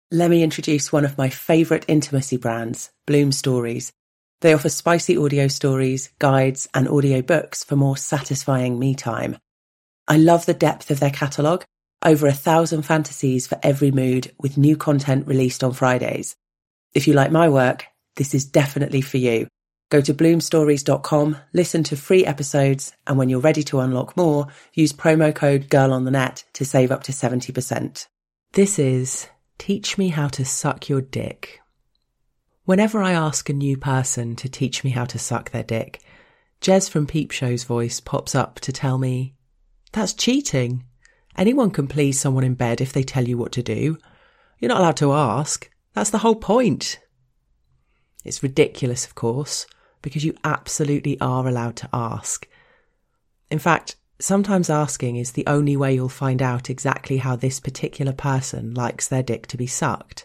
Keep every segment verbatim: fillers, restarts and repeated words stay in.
Let me introduce one of my favourite intimacy brands, Bloom Stories. They offer spicy audio stories, guides, and audio books for more satisfying me time. I love the depth of their catalogue, over a thousand fantasies for every mood, with new content released on Fridays. If you like my work, this is definitely for you. Go to bloom stories dot com, listen to free episodes, and when you're ready to unlock more, use promo code GIRLONTHENET to save up to seventy percent. This is Teach Me How to Suck Your Dick. Whenever I ask a new person to teach me how to suck their dick, Jez from Peep Show's voice pops up to tell me, "That's cheating. Anyone can please someone in bed if they tell you what to do. You're not allowed to ask. That's the whole point." It's ridiculous, of course, because you absolutely are allowed to ask. In fact, sometimes asking is the only way you'll find out exactly how this particular person likes their dick to be sucked.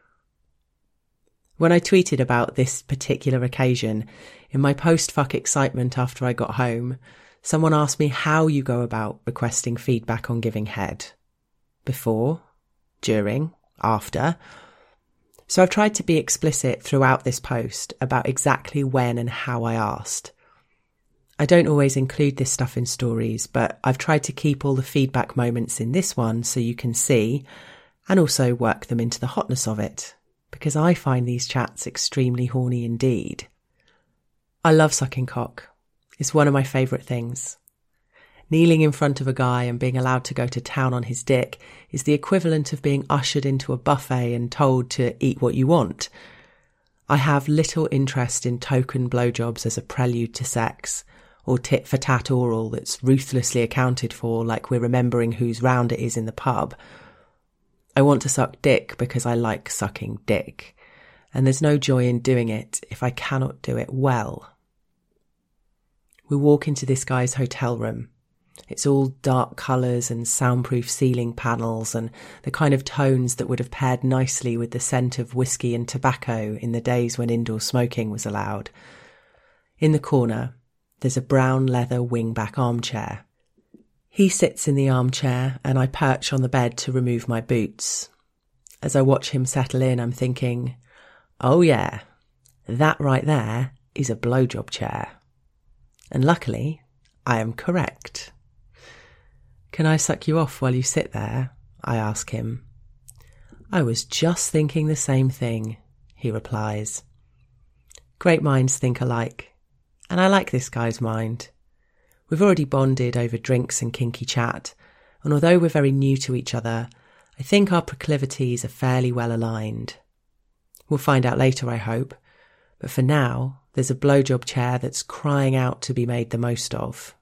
When I tweeted about this particular occasion, in my post-fuck excitement after I got home, someone asked me how you go about requesting feedback on giving head. Before, during, after. So I've tried to be explicit throughout this post about exactly when and how I asked. I don't always include this stuff in stories, but I've tried to keep all the feedback moments in this one so you can see, and also work them into the hotness of it, because I find these chats extremely horny indeed. I love sucking cock. It's one of my favourite things. Kneeling in front of a guy and being allowed to go to town on his dick is the equivalent of being ushered into a buffet and told to eat what you want. I have little interest in token blowjobs as a prelude to sex, or tit-for-tat oral that's ruthlessly accounted for like we're remembering whose round it is in the pub. I want to suck dick because I like sucking dick, and there's no joy in doing it if I cannot do it well. We walk into this guy's hotel room. It's all dark colours and soundproof ceiling panels and the kind of tones that would have paired nicely with the scent of whiskey and tobacco in the days when indoor smoking was allowed. In the corner, there's a brown leather wing-back armchair. He sits in the armchair and I perch on the bed to remove my boots. As I watch him settle in, I'm thinking, oh yeah, that right there is a blowjob chair. And luckily, I am correct. "Can I suck you off while you sit there?" I ask him. "I was just thinking the same thing," he replies. Great minds think alike. And I like this guy's mind. We've already bonded over drinks and kinky chat, and although we're very new to each other, I think our proclivities are fairly well aligned. We'll find out later, I hope, but for now, there's a blowjob chair that's crying out to be made the most of.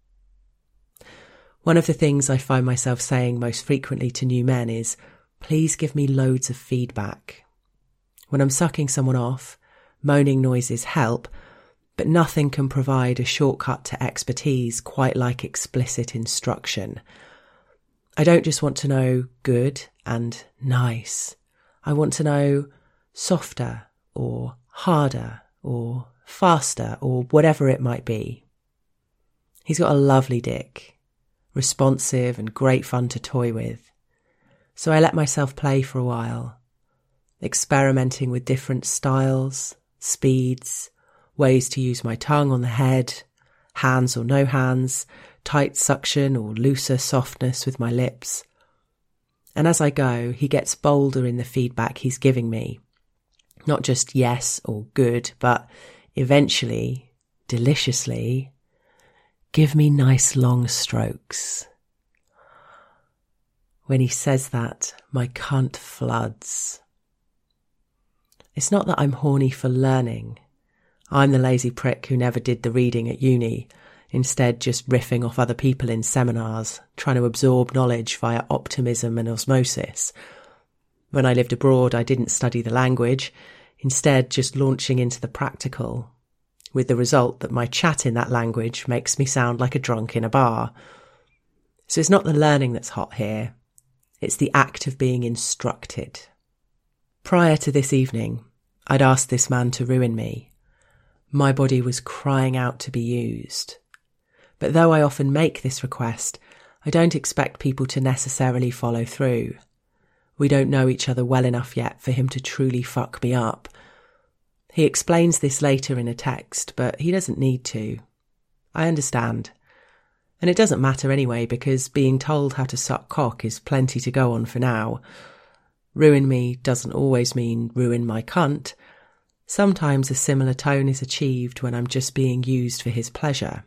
One of the things I find myself saying most frequently to new men is, please give me loads of feedback. When I'm sucking someone off, moaning noises help, but nothing can provide a shortcut to expertise quite like explicit instruction. I don't just want to know good and nice. I want to know softer or harder or faster or whatever it might be. He's got a lovely dick, responsive and great fun to toy with. So I let myself play for a while, experimenting with different styles, speeds, ways to use my tongue on the head, hands or no hands, tight suction or looser softness with my lips. And as I go, he gets bolder in the feedback he's giving me. Not just yes or good, but eventually, deliciously, give me nice long strokes. When he says that, my cunt floods. It's not that I'm horny for learning. I'm the lazy prick who never did the reading at uni, instead just riffing off other people in seminars, trying to absorb knowledge via optimism and osmosis. When I lived abroad, I didn't study the language, instead just launching into the practical, with the result that my chat in that language makes me sound like a drunk in a bar. So it's not the learning that's hot here, it's the act of being instructed. Prior to this evening, I'd asked this man to ruin me. My body was crying out to be used. But though I often make this request, I don't expect people to necessarily follow through. We don't know each other well enough yet for him to truly fuck me up. He explains this later in a text, but he doesn't need to. I understand. And it doesn't matter anyway, because being told how to suck cock is plenty to go on for now. Ruin me doesn't always mean ruin my cunt. Sometimes a similar tone is achieved when I'm just being used for his pleasure.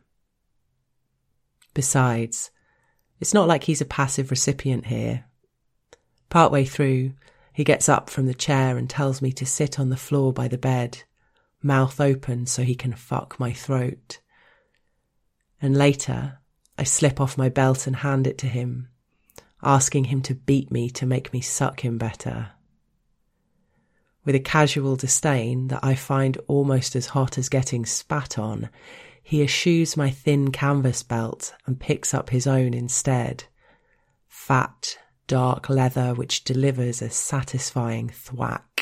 Besides, it's not like he's a passive recipient here. Partway through, he gets up from the chair and tells me to sit on the floor by the bed, mouth open so he can fuck my throat. And later, I slip off my belt and hand it to him, asking him to beat me to make me suck him better. With a casual disdain that I find almost as hot as getting spat on, he eschews my thin canvas belt and picks up his own instead. Fat, dark leather which delivers a satisfying thwack.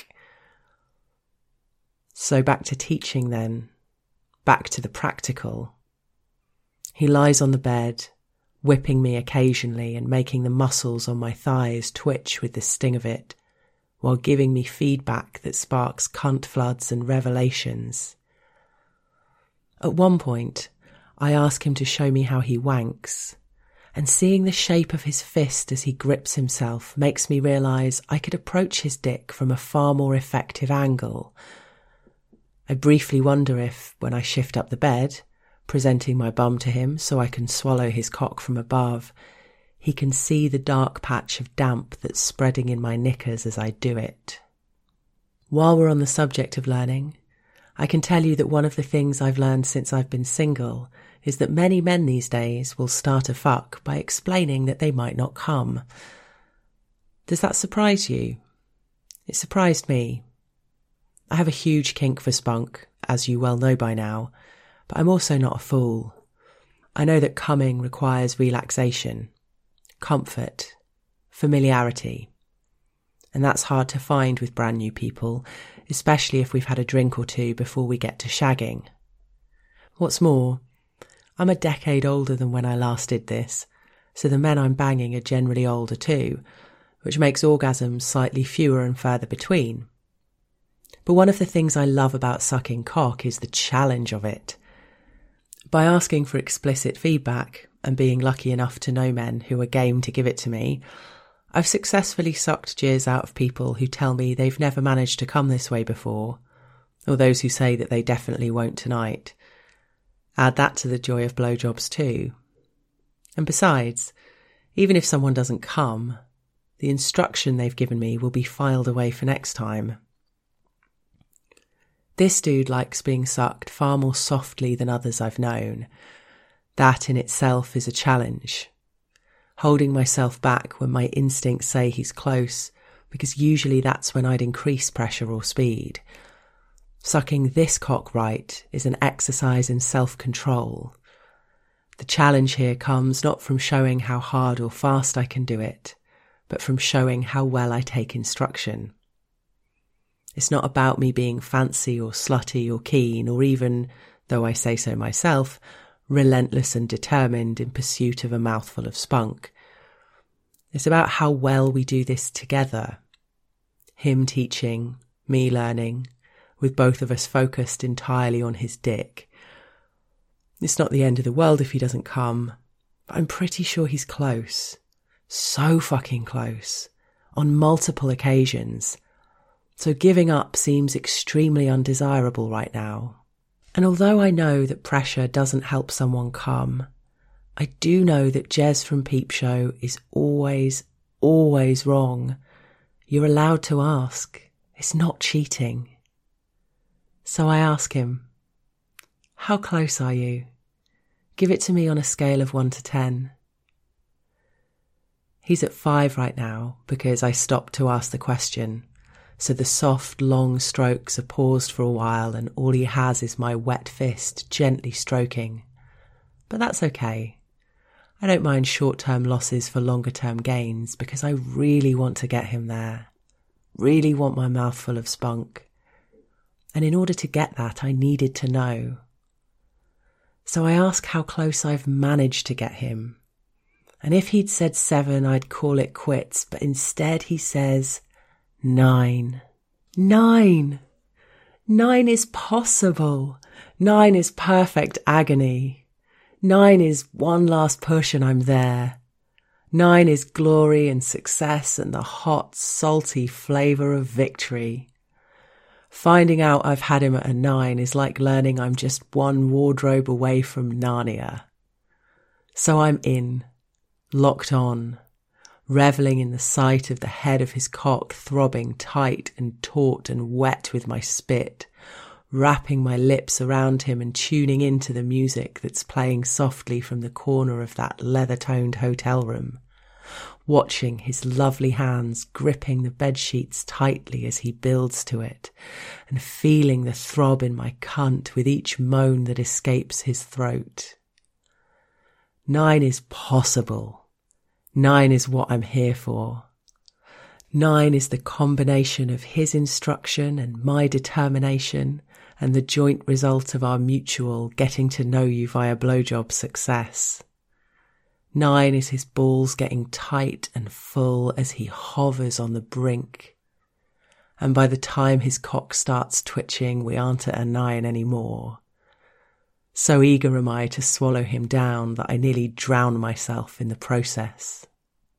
So back to teaching then, back to the practical. He lies on the bed, whipping me occasionally and making the muscles on my thighs twitch with the sting of it, while giving me feedback that sparks cunt floods and revelations. At one point, I ask him to show me how he wanks, and seeing the shape of his fist as he grips himself makes me realise I could approach his dick from a far more effective angle. I briefly wonder if, when I shift up the bed, presenting my bum to him so I can swallow his cock from above, he can see the dark patch of damp that's spreading in my knickers as I do it. While we're on the subject of learning, I can tell you that one of the things I've learned since I've been single is that many men these days will start a fuck by explaining that they might not come. Does that surprise you? It surprised me. I have a huge kink for spunk, as you well know by now, but I'm also not a fool. I know that coming requires relaxation, comfort, familiarity. And that's hard to find with brand new people, especially if we've had a drink or two before we get to shagging. What's more, I'm a decade older than when I last did this, so the men I'm banging are generally older too, which makes orgasms slightly fewer and further between. But one of the things I love about sucking cock is the challenge of it. By asking for explicit feedback and being lucky enough to know men who are game to give it to me, I've successfully sucked jizz out of people who tell me they've never managed to come this way before, or those who say that they definitely won't tonight. Add that to the joy of blowjobs too. And besides, even if someone doesn't come, the instruction they've given me will be filed away for next time. This dude likes being sucked far more softly than others I've known. That in itself is a challenge. Holding myself back when my instincts say he's close, because usually that's when I'd increase pressure or speed. Sucking this cock right is an exercise in self-control. The challenge here comes not from showing how hard or fast I can do it, but from showing how well I take instruction. It's not about me being fancy or slutty or keen or even, though I say so myself, relentless and determined in pursuit of a mouthful of spunk. It's about how well we do this together. Him teaching, me learning, with both of us focused entirely on his dick. It's not the end of the world if he doesn't come, but I'm pretty sure he's close. So fucking close. On multiple occasions. So giving up seems extremely undesirable right now. And although I know that pressure doesn't help someone come, I do know that Jez from Peep Show is always, always wrong. You're allowed to ask. It's not cheating. So I ask him, how close are you? Give it to me on a scale of one to ten. He's at five right now because I stopped to ask the question. So the soft, long strokes are paused for a while and all he has is my wet fist gently stroking. But that's okay. I don't mind short-term losses for longer-term gains because I really want to get him there. Really want my mouthful of spunk. And in order to get that, I needed to know. So I ask how close I've managed to get him. And if he'd said seven, I'd call it quits. But instead he says nine. Nine. Nine is possible. Nine is perfect agony. Nine is one last push and I'm there. Nine is glory and success and the hot, salty flavour of victory. Finding out I've had him at a nine is like learning I'm just one wardrobe away from Narnia. So I'm in, locked on, revelling in the sight of the head of his cock throbbing tight and taut and wet with my spit, wrapping my lips around him and tuning into the music that's playing softly from the corner of that leather-toned hotel room, watching his lovely hands gripping the bedsheets tightly as he builds to it, and feeling the throb in my cunt with each moan that escapes his throat. Nine is possible. Nine is what I'm here for. Nine is the combination of his instruction and my determination and the joint result of our mutual getting to know you via blowjob success. Nine is his balls getting tight and full as he hovers on the brink. And by the time his cock starts twitching, we aren't at a nine anymore. So eager am I to swallow him down that I nearly drown myself in the process.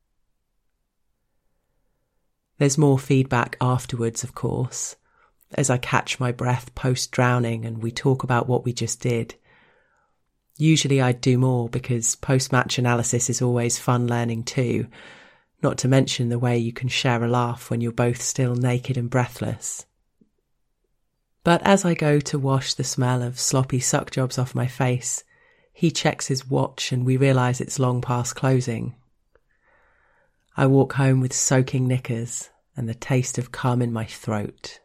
There's more feedback afterwards, of course, as I catch my breath post-drowning and we talk about what we just did. Usually I'd do more because post-match analysis is always fun learning too, not to mention the way you can share a laugh when you're both still naked and breathless. But as I go to wash the smell of sloppy suck jobs off my face, he checks his watch and we realise it's long past closing. I walk home with soaking knickers and the taste of cum in my throat.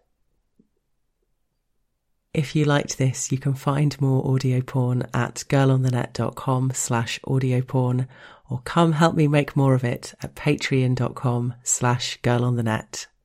If you liked this, you can find more audio porn at girlonthenet.com slash audio porn or come help me make more of it at patreon.com slash girlonthenet.